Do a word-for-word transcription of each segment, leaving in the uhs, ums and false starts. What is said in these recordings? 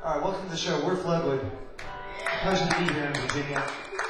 All right, welcome to the show. We're Floodwood. Pleasure to be here in Virginia.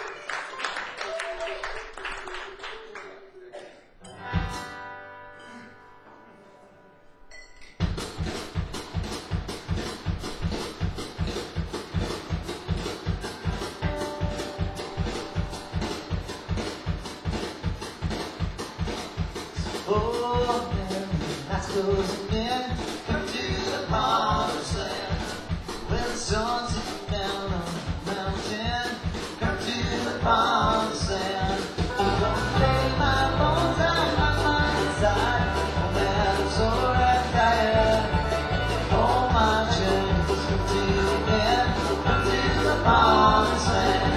Oh, man, that's closing in. Come to the promised land. When the sun's down on the mountain, come to the promised land. Don't lay my bones out my mind's side. Oh, man, I'm sore and tired. All my journeys come to the end. Come to the promised land.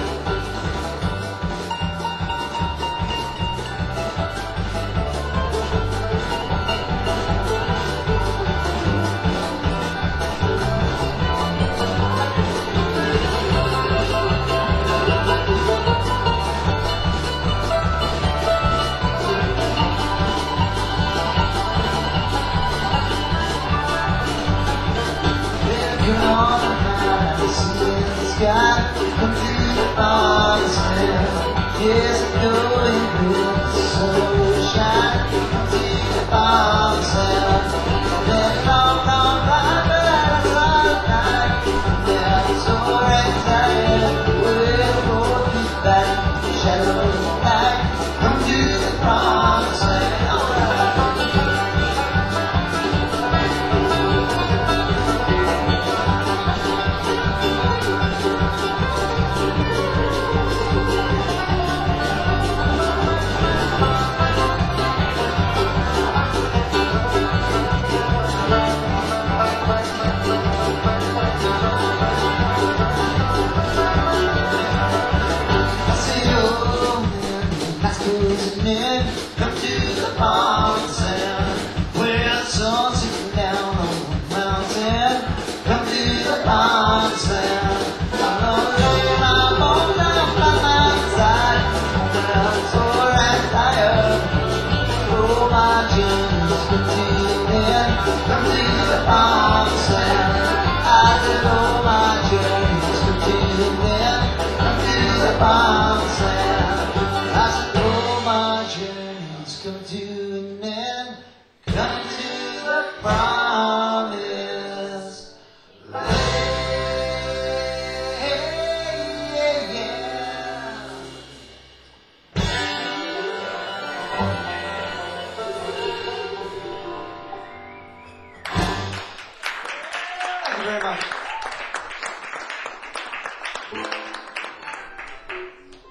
Come to the promised land. Yes, I know it will. The sun will shine. Come to the promised land. That long, long ride, but I ride back. Now it's sore and tired. We'll go through back. Shadow of the night. Come to the promised land. All right. Come to the promised land. Where the sun's sitting down on the mountain. Come to the promised land. I'm gonna lay my bones down by my side. When I'm sore and tired. Oh, my journey's come to the end. Come to the promised land. I said, oh, my journey's come to the end. Come to the promised land. I said, oh, my journey's come to an end. Come to the promised land. Thank you very much.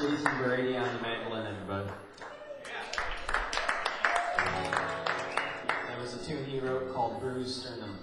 Jason Brady on the mandolin, everybody. That was a tune he wrote called Bruised Sternum.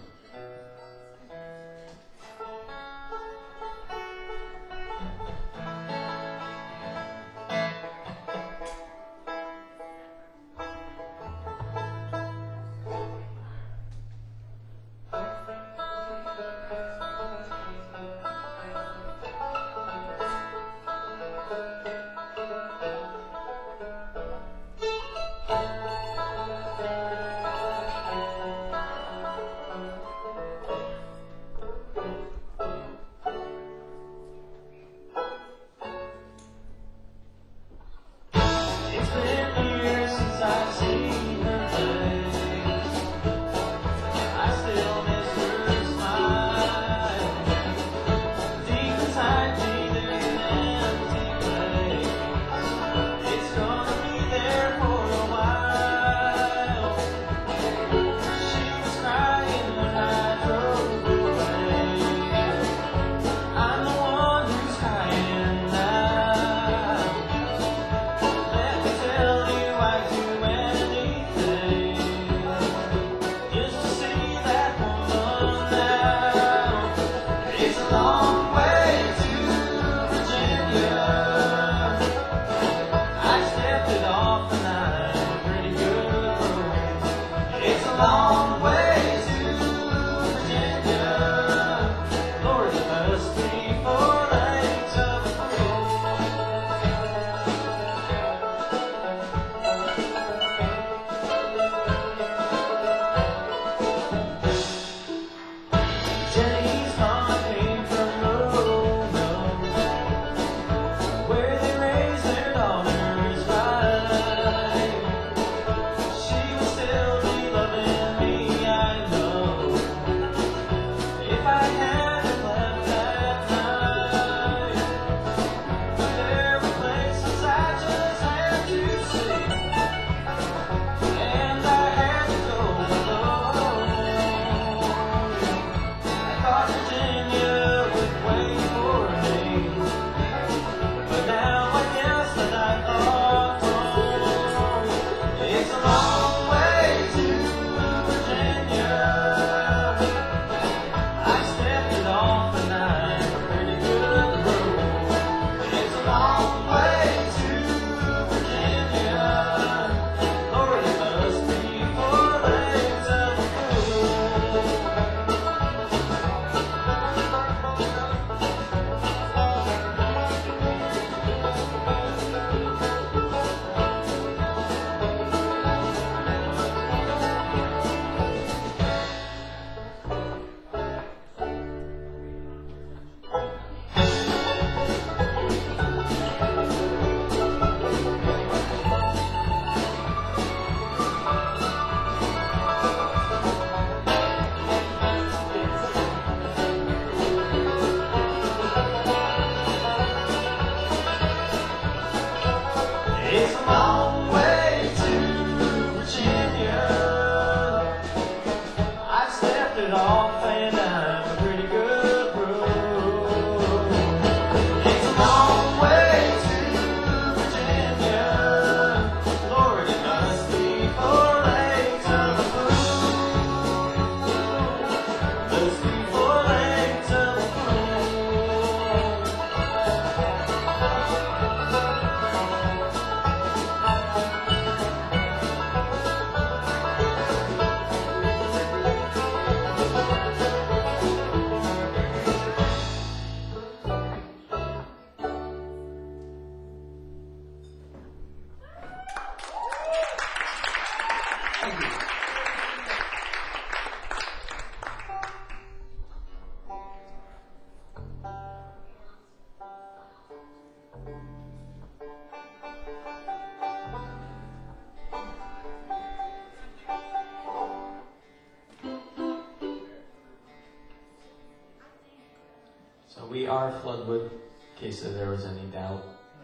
We are Floodwood, in case there was any doubt.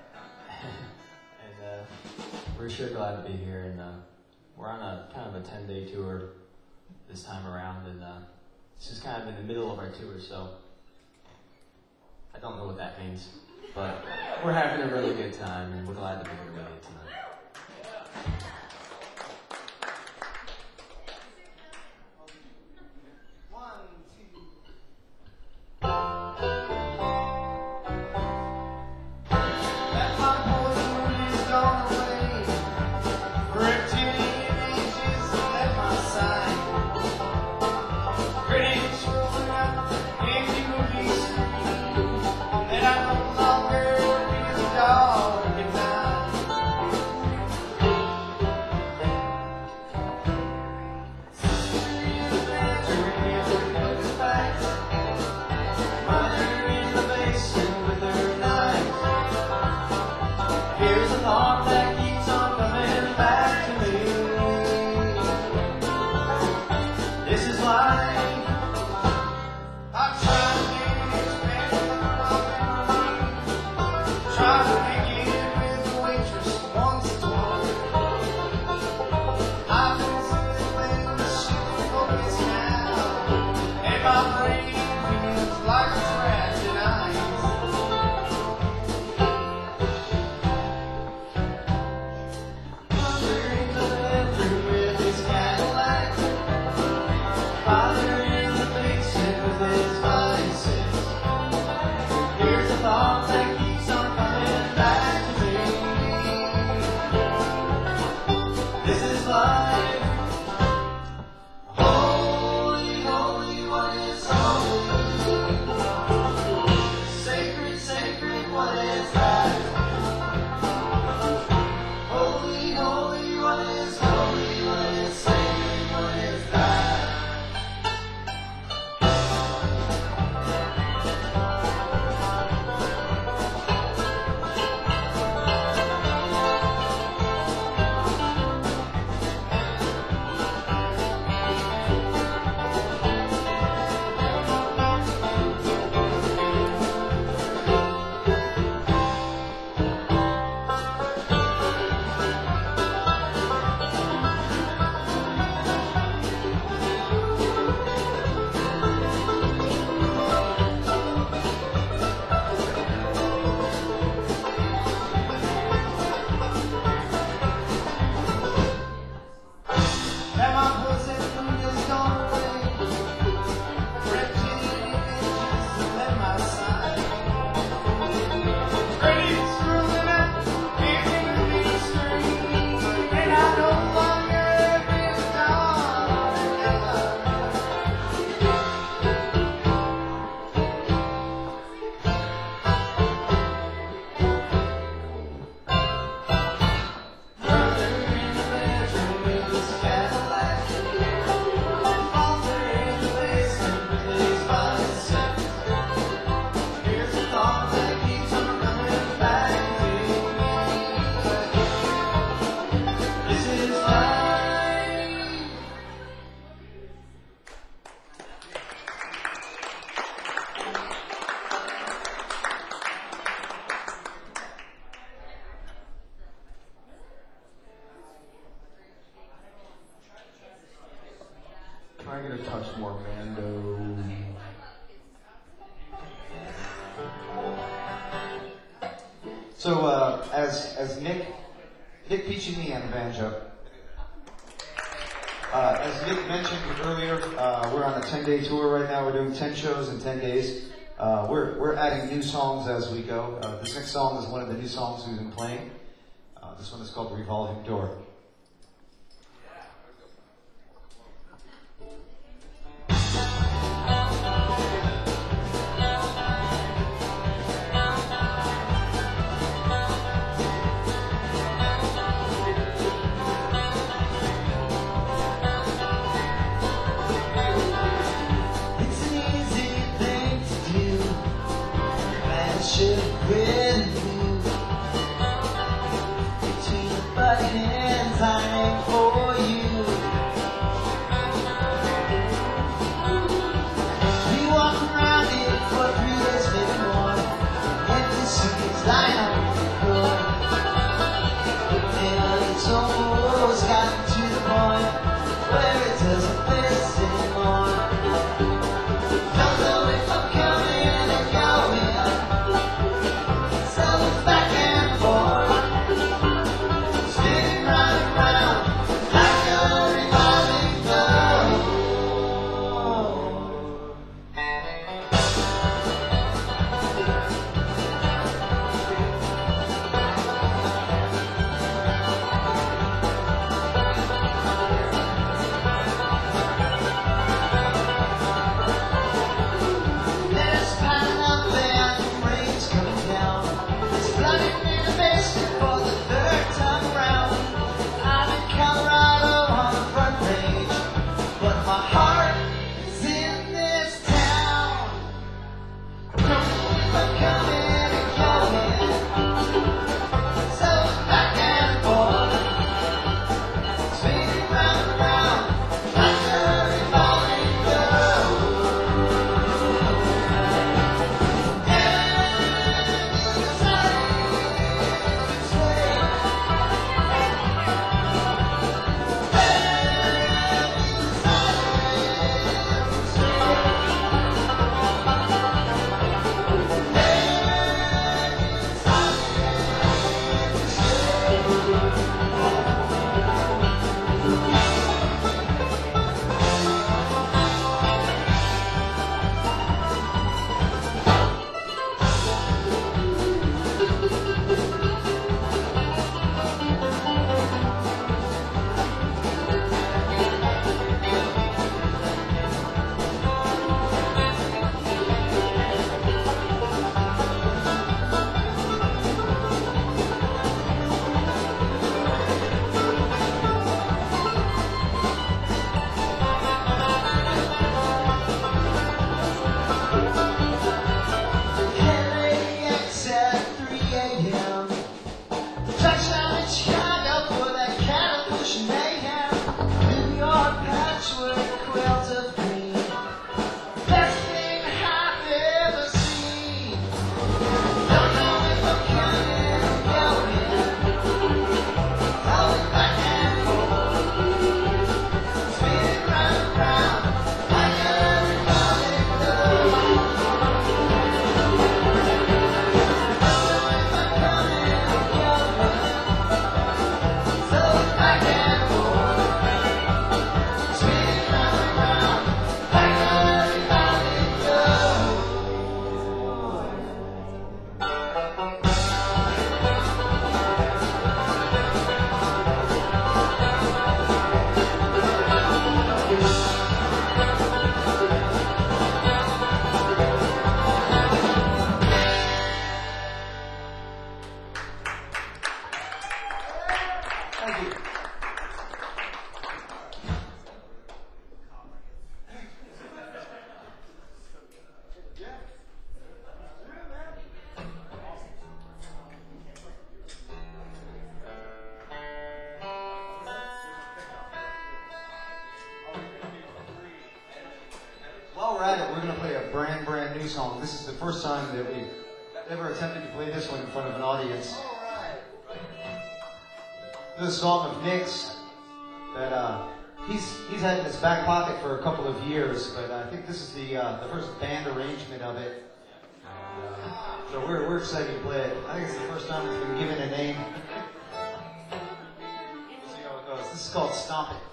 and uh, we're sure glad to be here. And uh, we're on a kind of a ten-day tour this time around, and uh, it's just kind of in the middle of our tour, so I don't know what that means, but we're having a really good time, and we're glad to be here with you tonight. One, two. That my poison is gone away. Reptilian ages at my side. Critics rolling out empty movie screen. And I no longer feel dark at night. Sister in the bedroom with the facts. Mother in the basement with her knife. Here's a thought that keeps on coming back to me. This is life. I try to make it better than try to make it with the waitress once or twice. I've been sitting in the ship focus now, and my brain feels like it's wrapped in ice. Mother in the bedroom with his Cadillac. Father in the basement with his vices. Here's a thought that keeps on coming back to me. This is life. Holy, holy, what is holy? Sacred, sacred, what is that? Holy, holy, what is holy? What is sacred? What is that? That my pussy is gone away. Reptilian ages at my side. Critics rolling out empty movie screen, and I no longer feel dark at night. Brother in the bedroom with his Cadillac. Father in the basement with his biceps. Here's a thought that keeps on coming back to me. This is life. Can I get a touch more Mando? So, uh, as as Nick Nick Piccinini on the banjo. Uh, as Nick mentioned earlier, uh, we're on a ten-day tour right now. We're doing ten shows in ten days. Uh, we're we're adding new songs as we go. Uh, this next song is one of the new songs we've been playing. Uh, this one is called "Revolving Door." It's an easy thing to do. Man should quit you. Between the buttons, I aim for you. We walk around it for three days, maybe more. Empty suitcase lying on the floor. And it's almost gotten to the point where it doesn't fit anymore. Don't know if I'm coming and going. So While we're at it, we're going to play a brand, brand new song. This is the first time that we've ever attempted to play this one in front of an audience. This is a song of Nick's that uh, he's he's had in his back pocket for a couple of years, but I think this is the uh, the first band arrangement of it. So we're we're excited to play it. I think it's the first time we've been given a name. We'll see how it goes. This is called Stomp It.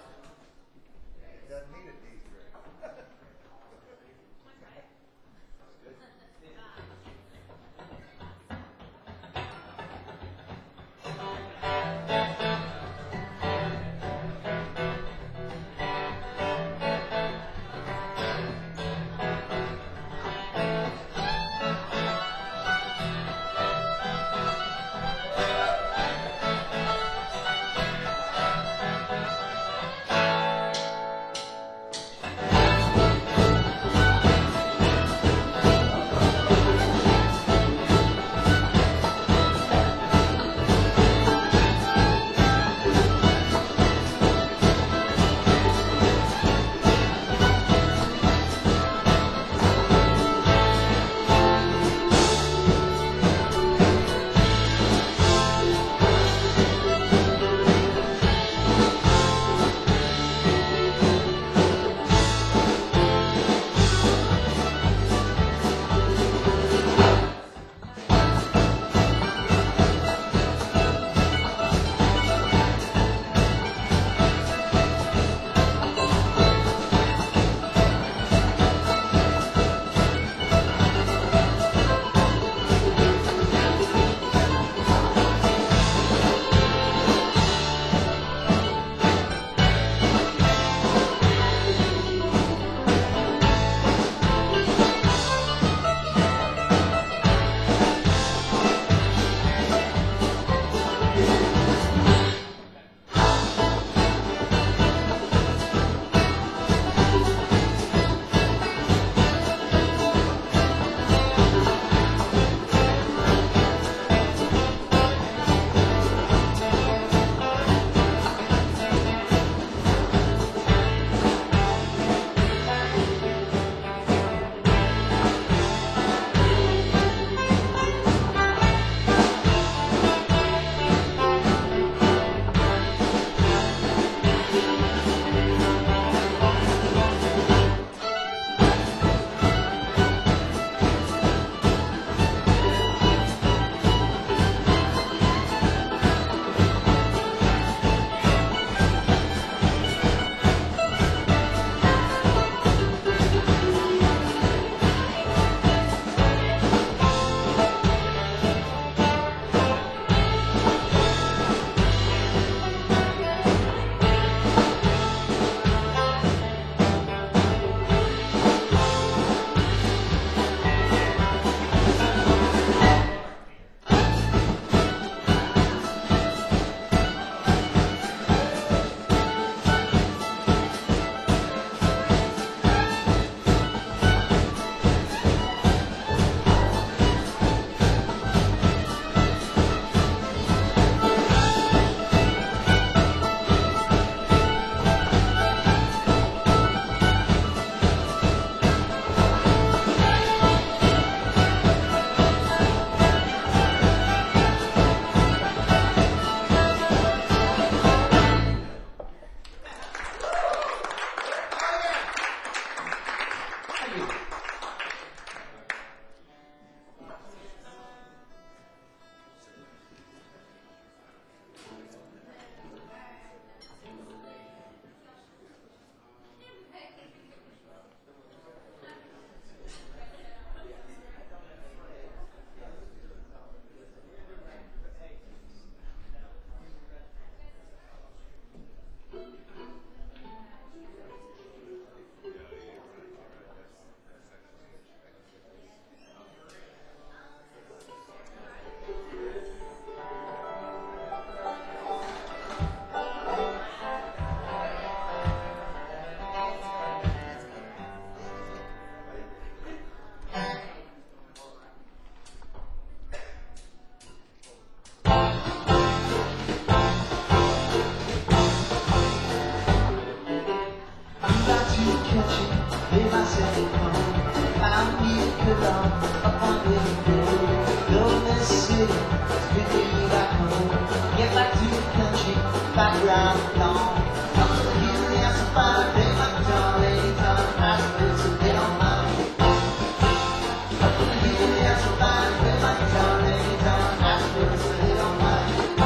down up on the road. Building this city, take me back home. Get back to the country, back where I belong. Up to the hill, yes, I find a day like John anytime. I spend so they don't mind. Up to the hill, yes, I find a day like John anytime. I spend so they don't mind.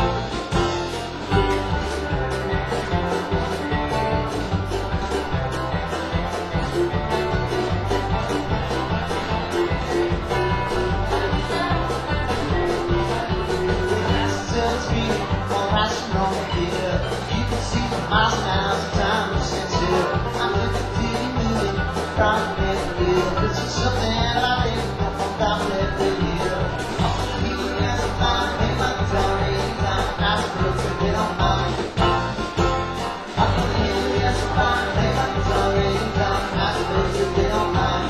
My smile's a time sensitive. I'm looking to you moving, trying to make it real. This is something I didn't know about every year. People as a fine, they might tell me anytime. I suppose that they don't mind. I'm gonna hear you as a fine, they might tell me anytime. I suppose that they don't mind.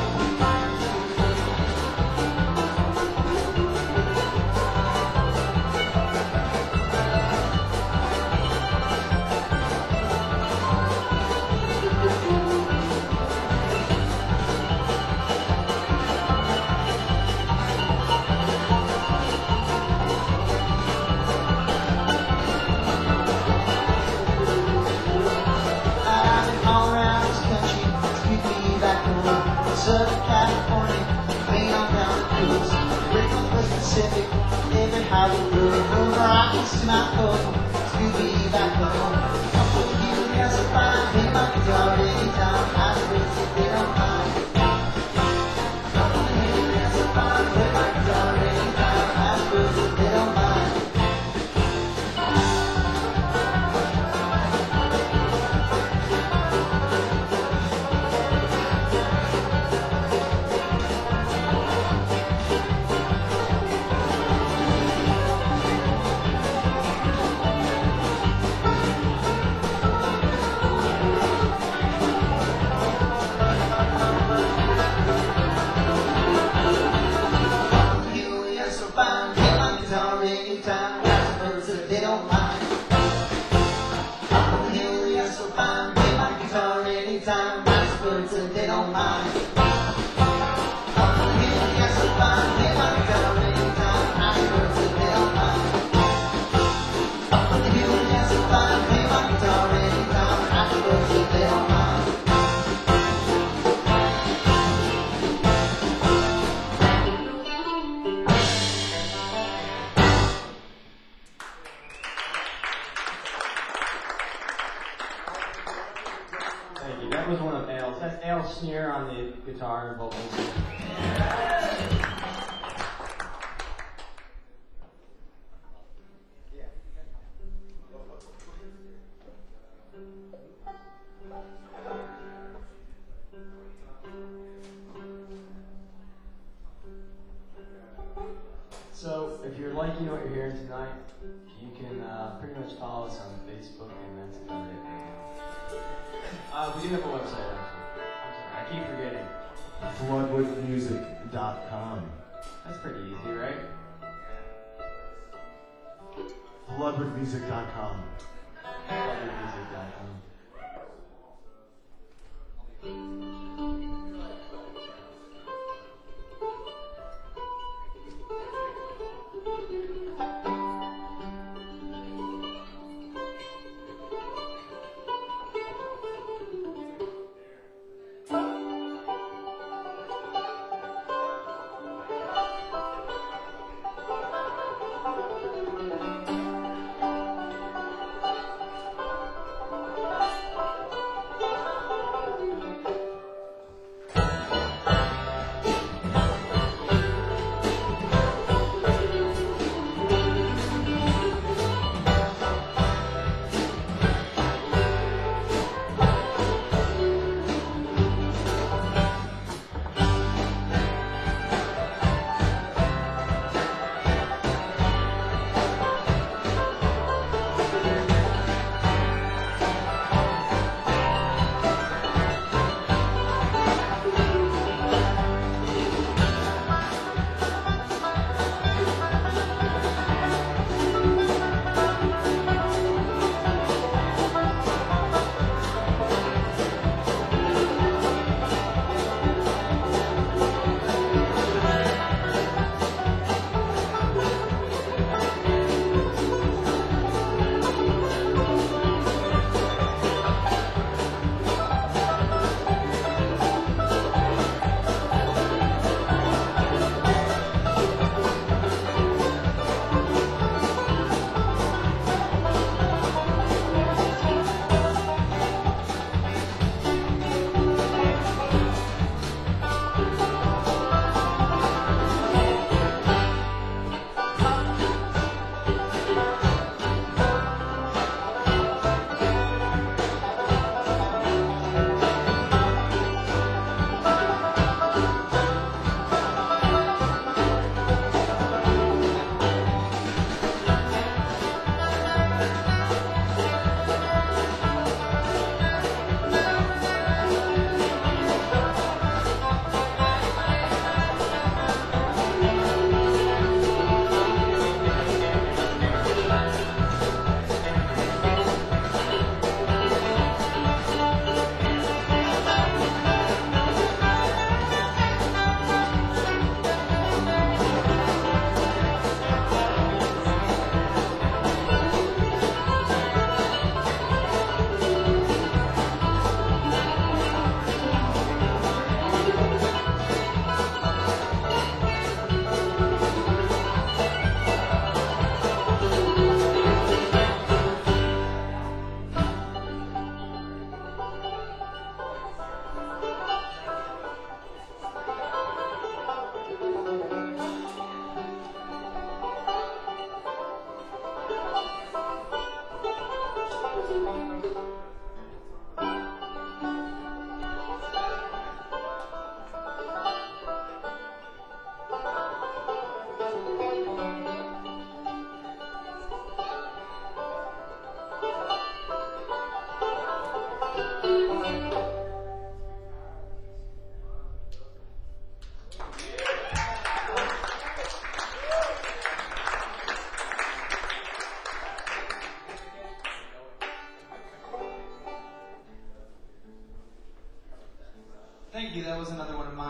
Southern California, Maine on down the coast, break on the Pacific, every highway road, from the Rockies to Mount Coast, Scooby back home. I'm for you, yes, I find, play my guitar anytime, I suppose that they don't mind. I'm for you, yes, I find, play my guitar anytime, I suppose that they don't mind. Thank you. That was one of Al's. That's Al Sneer on the guitar and vocals. So, if you're liking what you're hearing tonight, you can uh, pretty much follow us on Facebook, and that's about it. Uh, we do have a website, actually. I'm sorry, I keep forgetting. Floodwood music dot com. That's pretty easy, right? Floodwood music dot com. floodwood music dot com.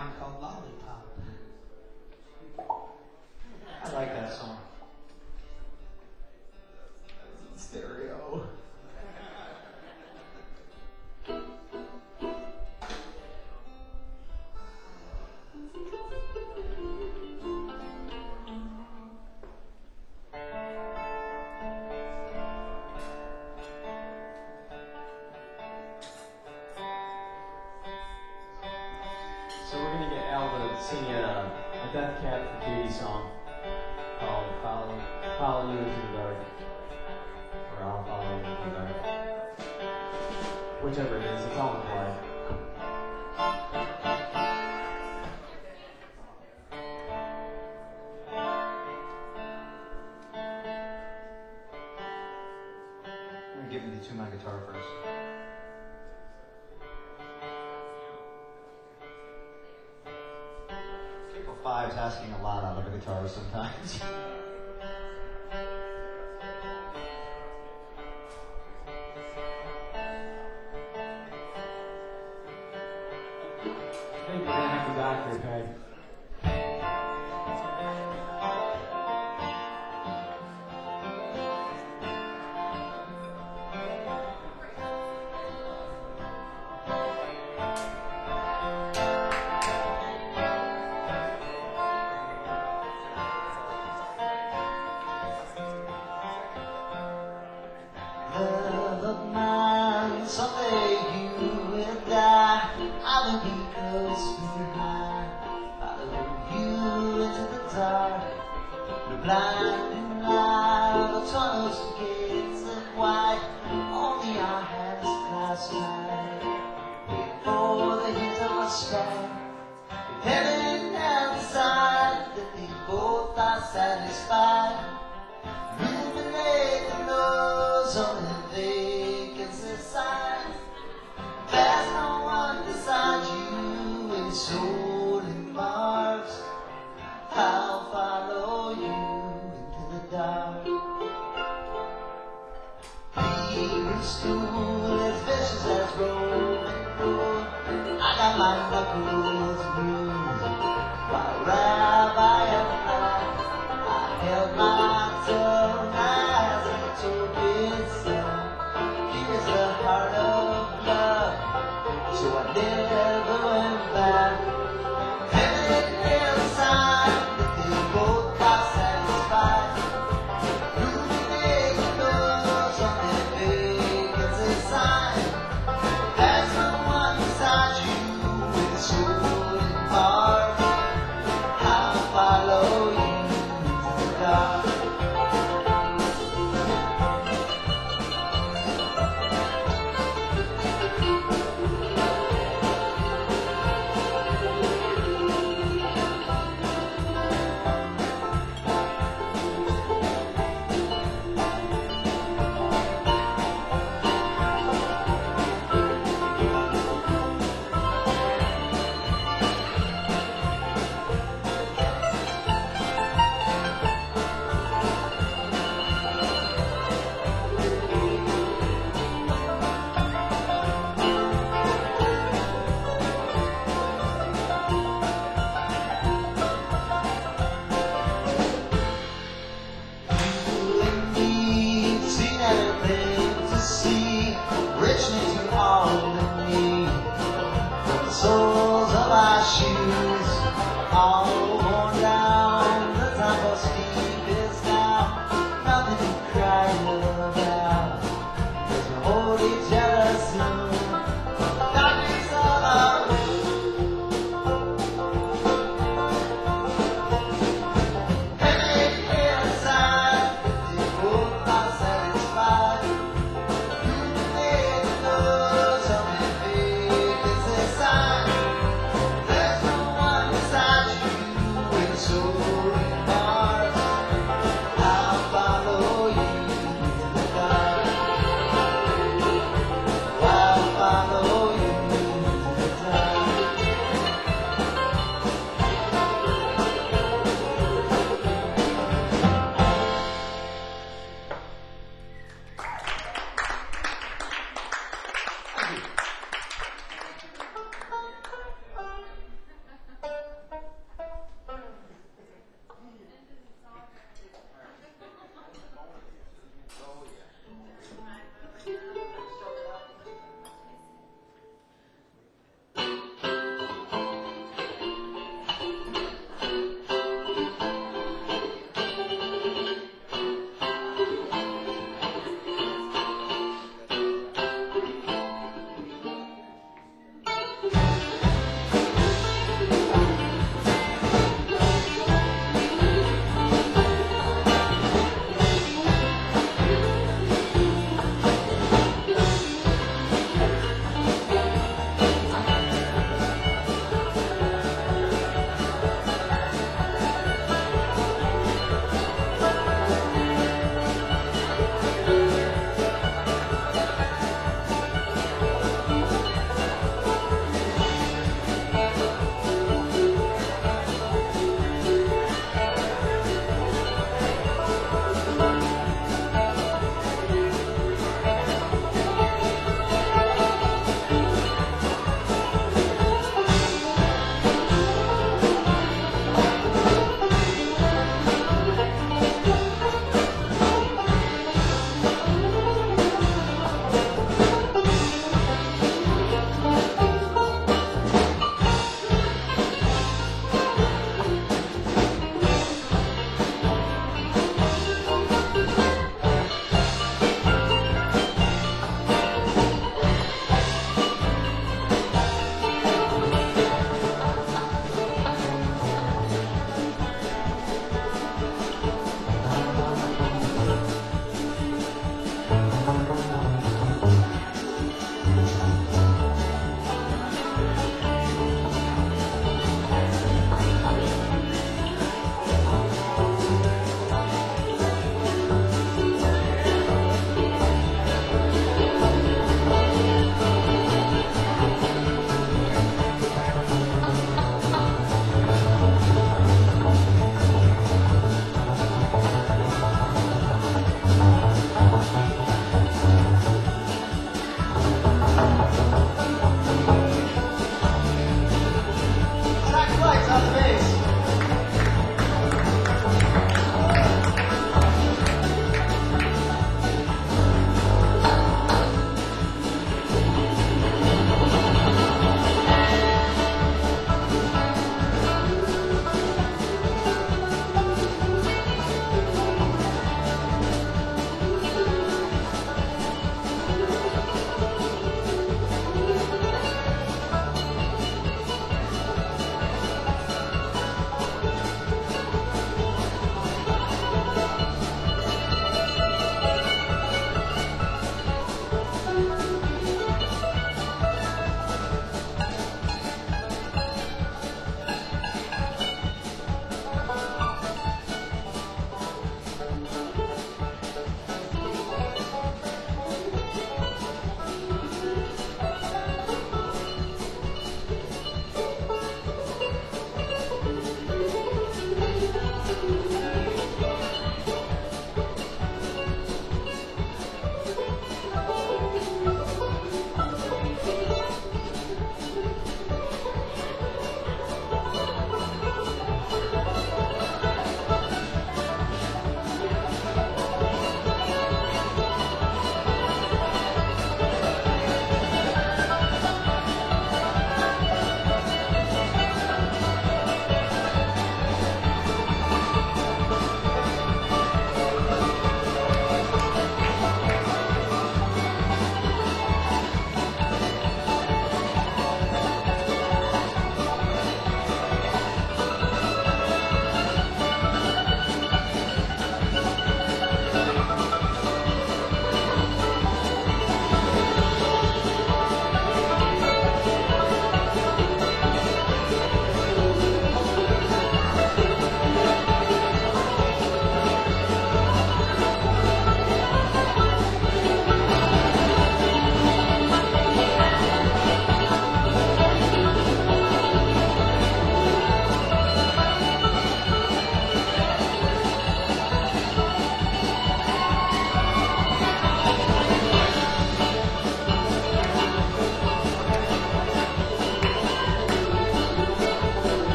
mine called Lollipop. I like that song. Stereo. So we're gonna get Al to sing a, a Death Cab for Cutie song called "Follow Follow You Into the Dark," or "I'll Follow You Into the Dark," whichever it is. It's all in play. I'm gonna give you to my guitar first. People five's asking a lot out of a guitar sometimes. I think we're gonna have the doctor, Peg. Love of mine, someday you will die. I will be close behind. Follow you into the dark. The blinding light of tunnels to gates of white. Only our hands clasped tight. Wait for the hint of a sky. If heaven has decided that they both are satisfied. Illuminate the nose on the vacancy sign. There's no one beside you in soul and Mars. I'll follow you into the dark. Leaving school as vicious as Roman road. I got my knuckles bruised while Rabbi and I, I held my tongue as he told his son, here is the heart of love. So I never went back. Heaven held a sign that they both got satisfied. Illuminate the doors on their vacancy sign. There's no one beside you with soul and heart. I'll follow you to the dark. You and me, seen everything to see, richness you all in me. From the soles of our shoes, all worn down, the time for sleep is now. Nothing to cry about, 'cause we hold each other soon. Darkness of our heaven held a sign that they both are satisfied. Illuminate the doors on their vacancy sign. There's no one beside you in soul and Mars. I'll follow you into the dark. I'll follow you into the dark.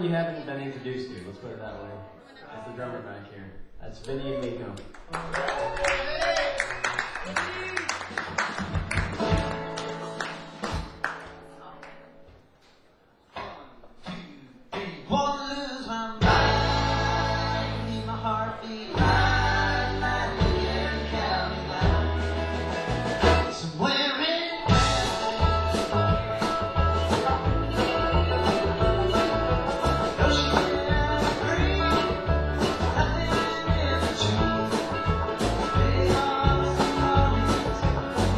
you haven't been introduced to. Let's put it that way. That's the drummer back here. That's Vinny and Miko. Wanna lose my mind, need my heartbeat right, right here in County Line. Somewhere in ocean free, nothing in between. Big arms and arms,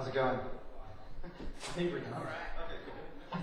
it going? I think we're done. All right. Okay,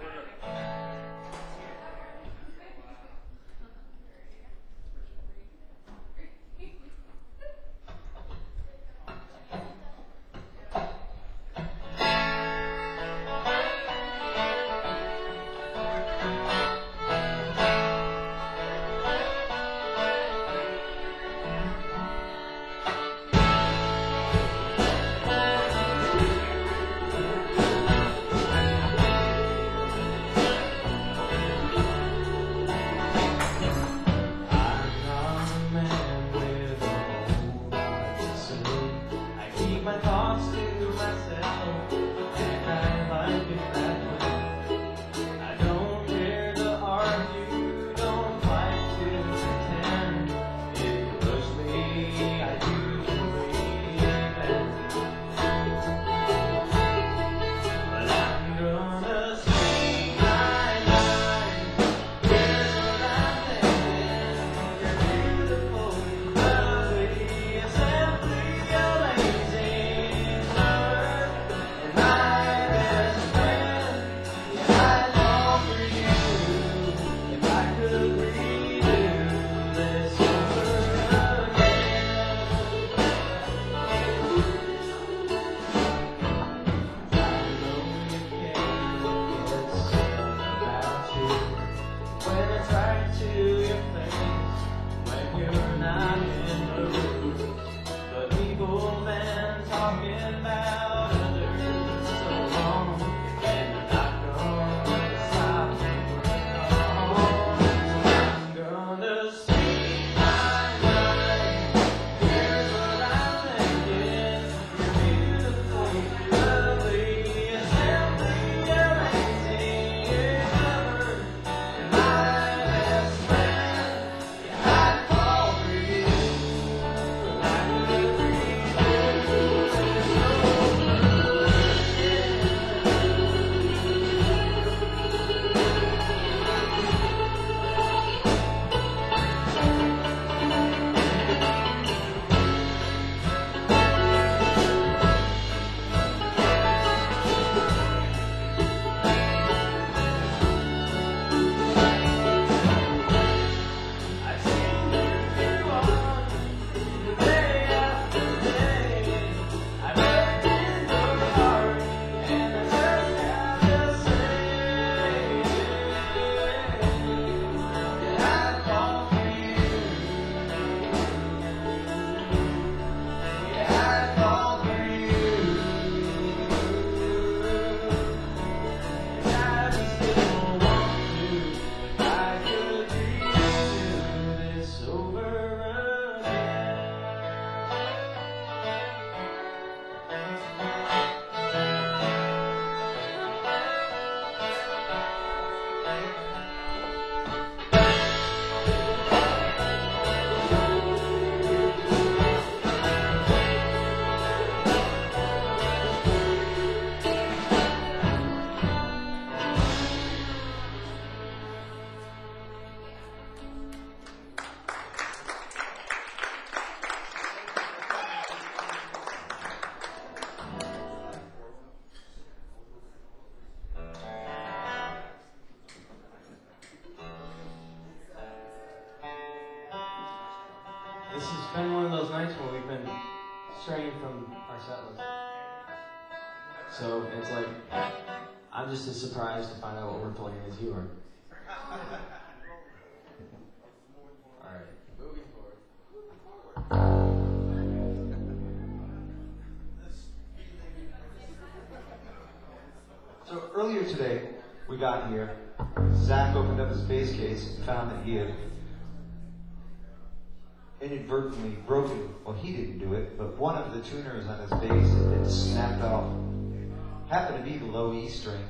This has been one of those nights where we've been straying from our set list. So it's like, I'm just as surprised to find out what we're playing as you are. Alright, moving forward. So earlier today, we got here, Zach opened up his bass case and found that he had inadvertently broken, well he didn't do it, but one of the tuners on his bass had been snapped off. Happened to be the low E string.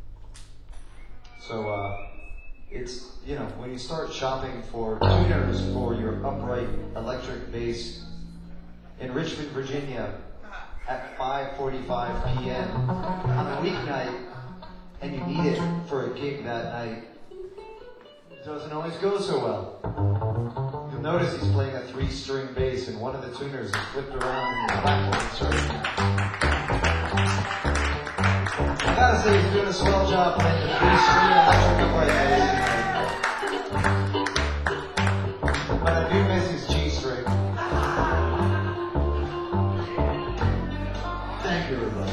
So uh, it's, you know, when you start shopping for tuners for your upright electric bass in Richmond, Virginia at five forty-five p.m. on a weeknight, and you need it for a gig that night, it doesn't always go so well. You'll notice he's playing a three-string bass, and one of the tuners is flipped around in the platform and started say he's doing a swell job playing the three string electric upright bass. But I do miss his G string. Thank you, everybody.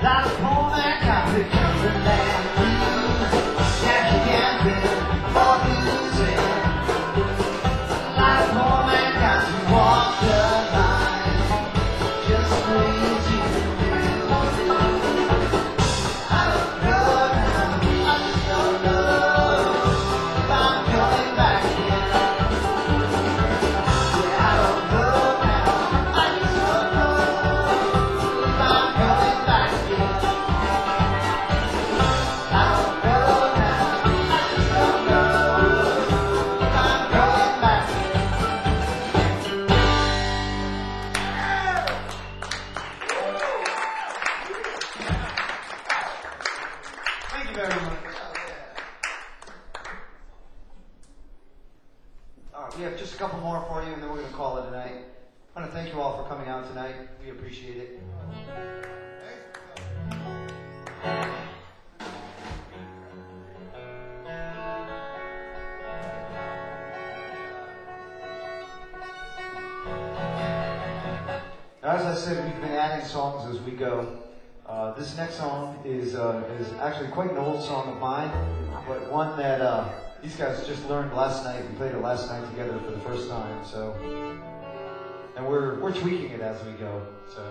Like a poor man copy coming down the blues. Yeah, you can't win or losing. Like a poor man copy walk the line. Just squeeze you through. I don't know now, I just don't know if I'm coming back in. Yeah, I don't know now, I just don't know if I'm coming back in. I don't know now, I just don't know if I'm coming back in. Thank you very much. All right, we have just a couple more for you, and then we're going to call it a night. I want to thank you all for coming out tonight. We appreciate it. As I said, we've been adding songs as we go. Uh, this next song is uh, is actually quite an old song of mine, but one that uh, these guys just learned last night. We played it last night together for the first time. So, and we're we're tweaking it as we go. So.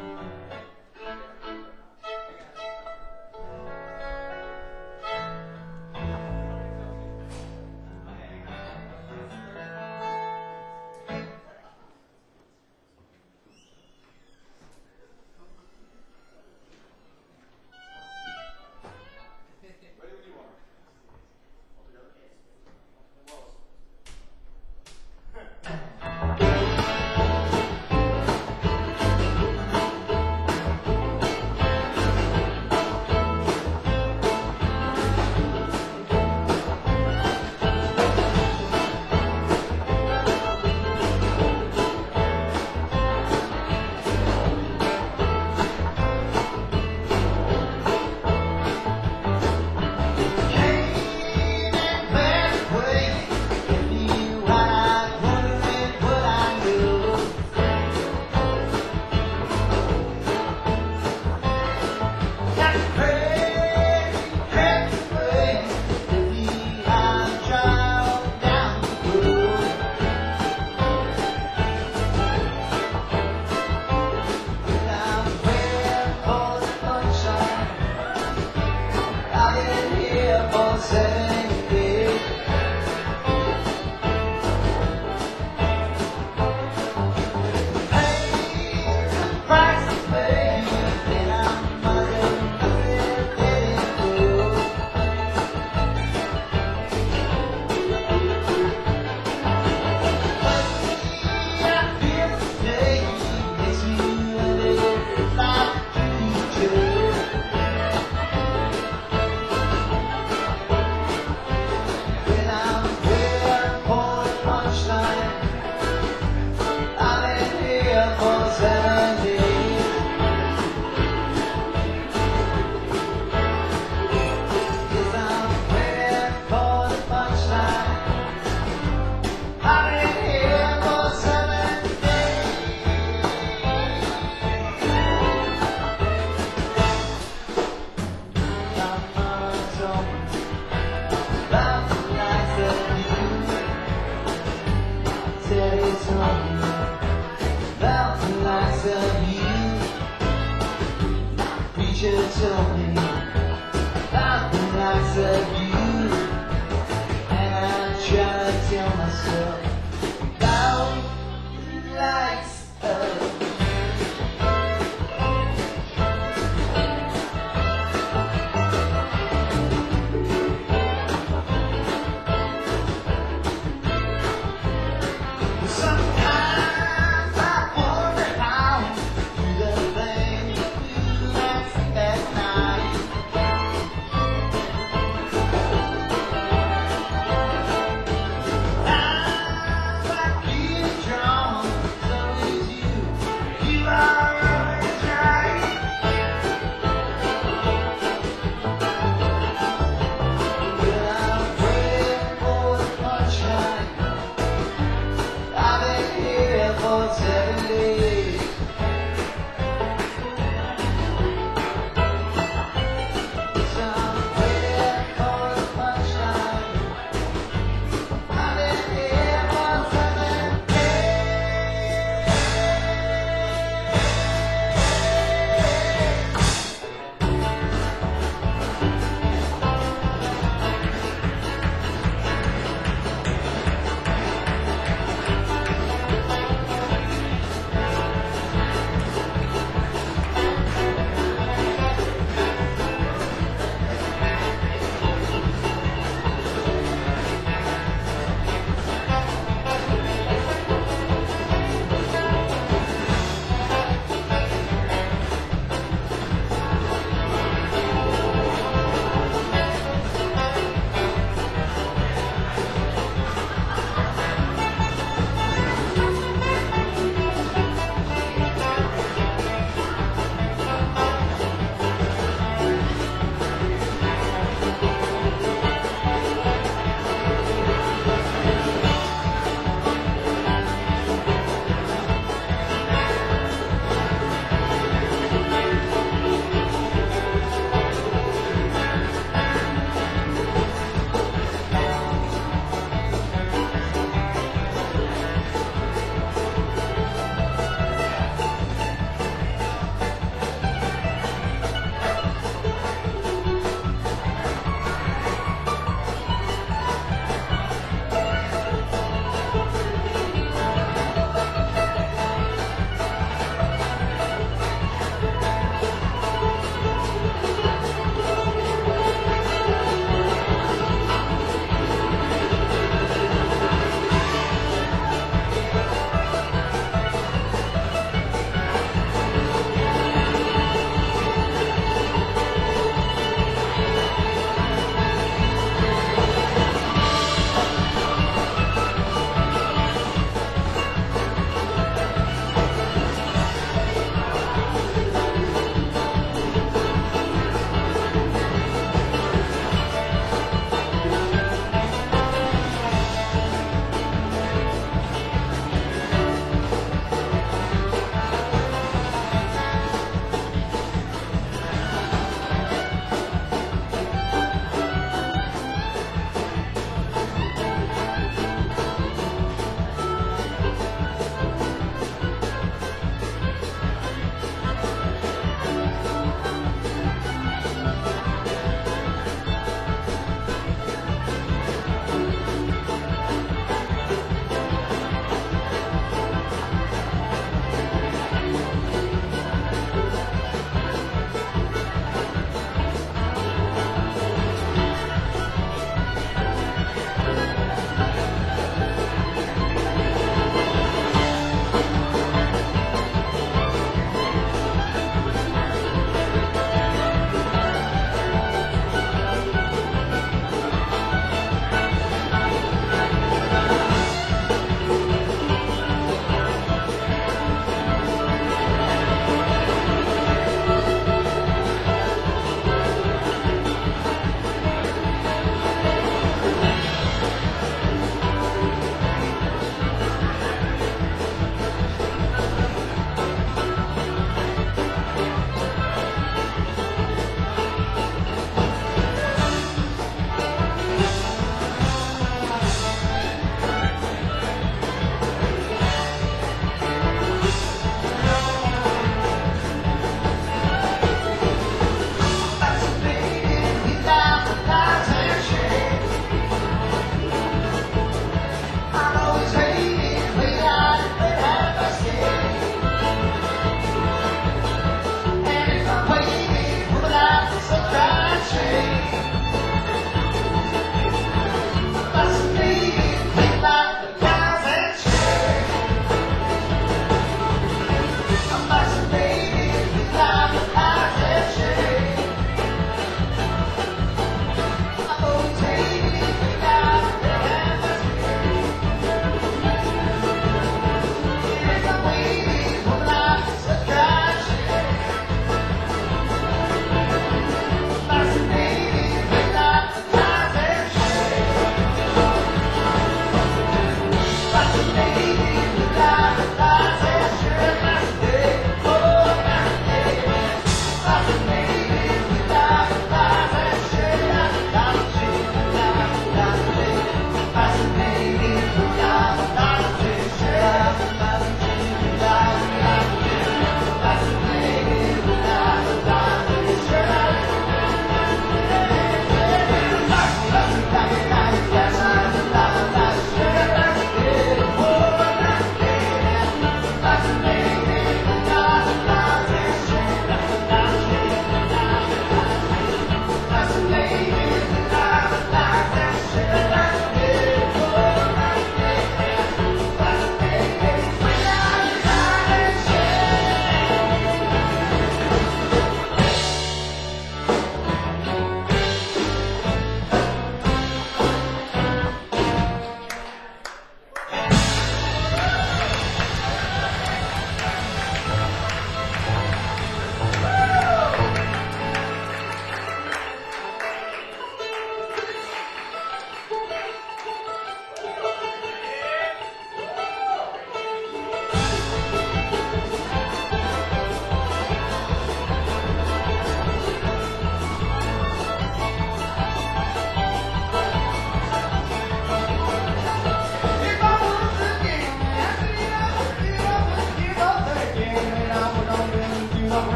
Tell me about the likes of you, and I try to tell myself about the likes of you. Sometimes I wonder how you do the things you do at night.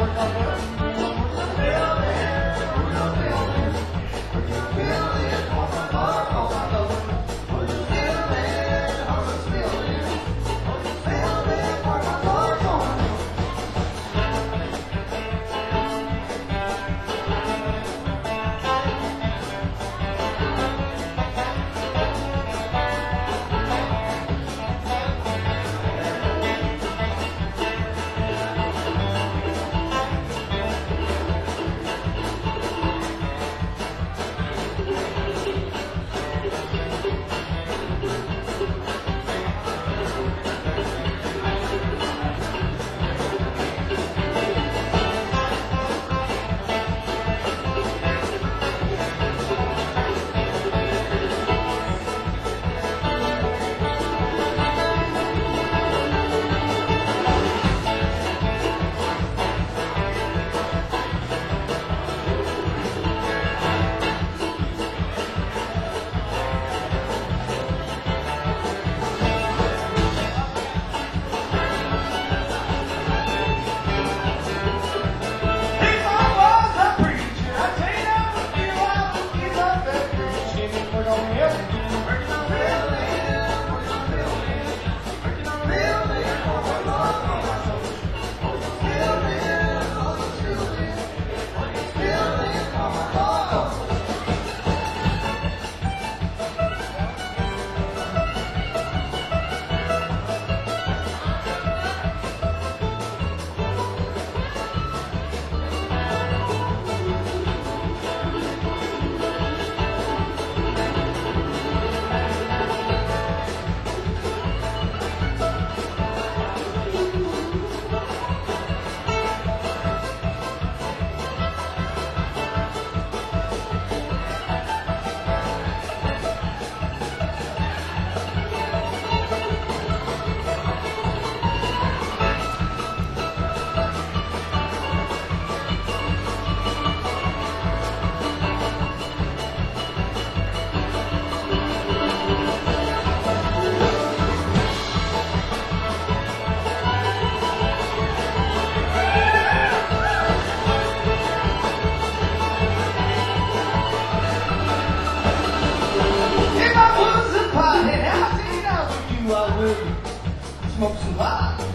Smoke some pot.